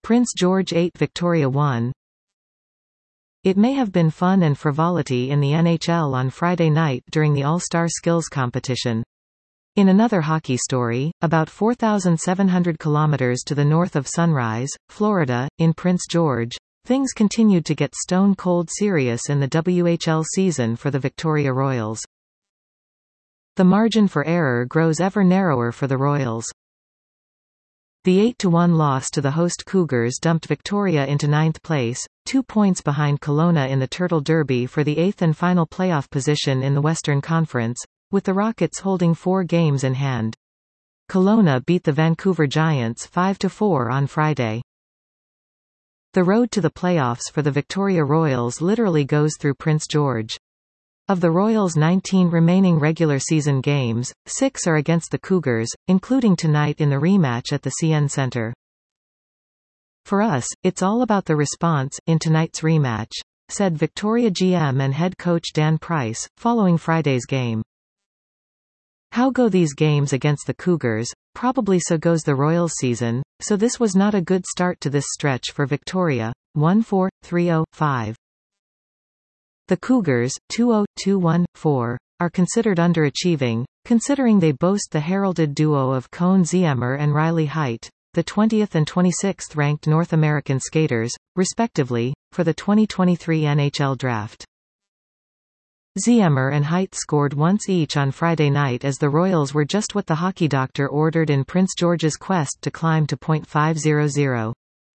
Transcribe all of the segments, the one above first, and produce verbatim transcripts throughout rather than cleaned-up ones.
Prince George eight Victoria one. It may have been fun and frivolity in the N H L on Friday night during the All-Star Skills competition. In another hockey story, about four thousand seven hundred kilometers to the north of Sunrise, Florida, in Prince George, things continued to get stone-cold serious in the W H L season for the Victoria Royals. The margin for error grows ever narrower for the Royals. The eight to one loss to the host Cougars dumped Victoria into ninth place, two points behind Kelowna in the Turtle Derby for the eighth and final playoff position in the Western Conference, with the Rockets holding four games in hand. Kelowna beat the Vancouver Giants five to four on Friday. The road to the playoffs for the Victoria Royals literally goes through Prince George. Of the Royals' nineteen remaining regular season games, six are against the Cougars, including tonight in the rematch at the C N Centre. "For us, it's all about the response in tonight's rematch," said Victoria G M and head coach Dan Price, following Friday's game. "How go these games against the Cougars? Probably so goes the Royals season, so this was not a good start to this stretch for Victoria." one four, three oh, five. The Cougars, two oh, two one, four, are considered underachieving, considering they boast the heralded duo of Cone Ziemmer and Riley Heidt, the twentieth and twenty-sixth ranked North American skaters, respectively, for the twenty twenty-three N H L draft. Ziemmer and Heidt scored once each on Friday night as the Royals were just what the hockey doctor ordered in Prince George's quest to climb to point five hundred.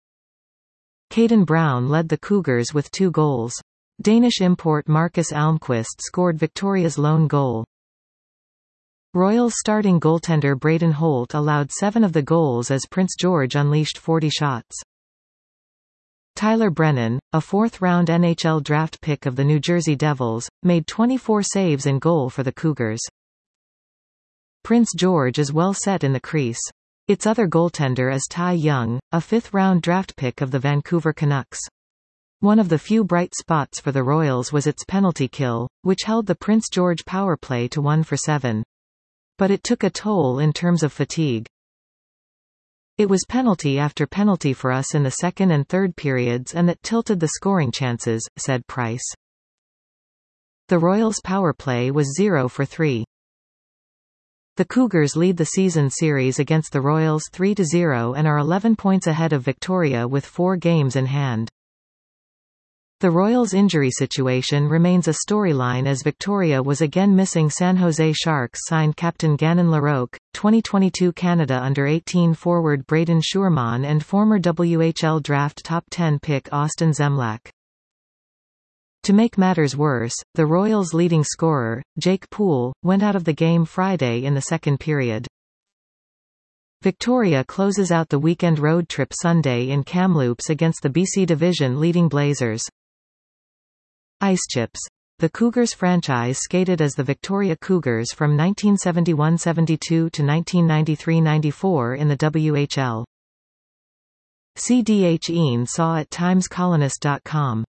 Caden Brown led the Cougars with two goals. Danish import Marcus Almqvist scored Victoria's lone goal. Royals starting goaltender Braden Holt allowed seven of the goals as Prince George unleashed forty shots. Tyler Brennan, a fourth-round N H L draft pick of the New Jersey Devils, made twenty-four saves in goal for the Cougars. Prince George is well set in the crease. Its other goaltender is Ty Young, a fifth-round draft pick of the Vancouver Canucks. One of the few bright spots for the Royals was its penalty kill, which held the Prince George power play to one for seven. But it took a toll in terms of fatigue. "It was penalty after penalty for us in the second and third periods and that tilted the scoring chances," said Price. The Royals' power play was zero for three. The Cougars lead the season series against the Royals three to zero and are eleven points ahead of Victoria with four games in hand. The Royals' injury situation remains a storyline as Victoria was again missing San Jose Sharks signed captain Gannon Larocque, twenty twenty-two Canada under eighteen forward Braden Schuurman and former W H L draft top ten pick Austin Zemlak. To make matters worse, the Royals' leading scorer, Jake Poole, went out of the game Friday in the second period. Victoria closes out the weekend road trip Sunday in Kamloops against the B C Division-leading Blazers. Icechips. The Cougars franchise skated as the Victoria Cougars from nineteen seventy-one seventy-two to nineteen ninety-three ninety-four in the W H L. C D H Ean saw at times colonist dot com.